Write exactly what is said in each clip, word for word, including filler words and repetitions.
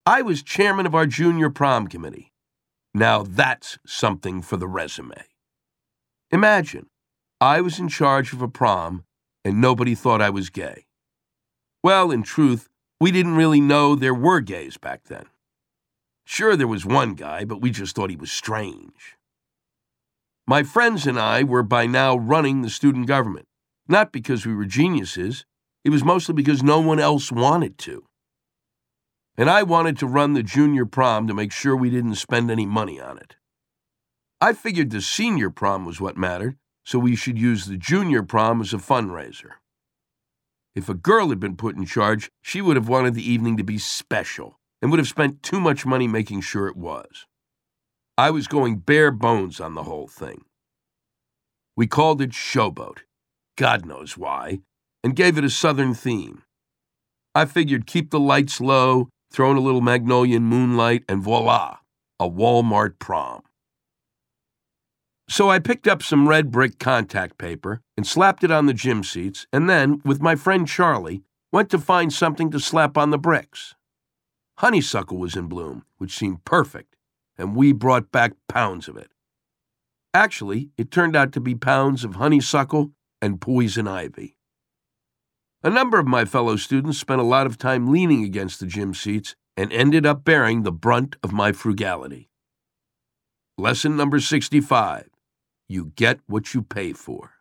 I was chairman of our junior prom committee. Now that's something for the resume. Imagine, I was in charge of a prom and nobody thought I was gay. Well, in truth, we didn't really know there were gays back then. Sure, there was one guy, but we just thought he was strange. My friends and I were by now running the student government, not because we were geniuses. It was mostly because no one else wanted to. And I wanted to run the junior prom to make sure we didn't spend any money on it. I figured the senior prom was what mattered, so we should use the junior prom as a fundraiser. If a girl had been put in charge, she would have wanted the evening to be special and would have spent too much money making sure it was. I was going bare bones on the whole thing. We called it Showboat, God knows why, and gave it a Southern theme. I figured keep the lights low, throw in a little Magnolian moonlight, and voila, a Walmart prom. So I picked up some red brick contact paper and slapped it on the gym seats, and then, with my friend Charlie, went to find something to slap on the bricks. Honeysuckle was in bloom, which seemed perfect, and we brought back pounds of it. Actually, it turned out to be pounds of honeysuckle and poison ivy. A number of my fellow students spent a lot of time leaning against the gym seats and ended up bearing the brunt of my frugality. Lesson number sixty-five. You get what you pay for.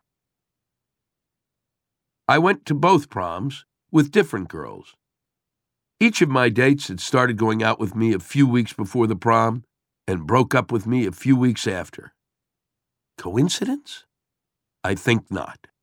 I went to both proms with different girls. Each of my dates had started going out with me a few weeks before the prom and broke up with me a few weeks after. Coincidence? I think not.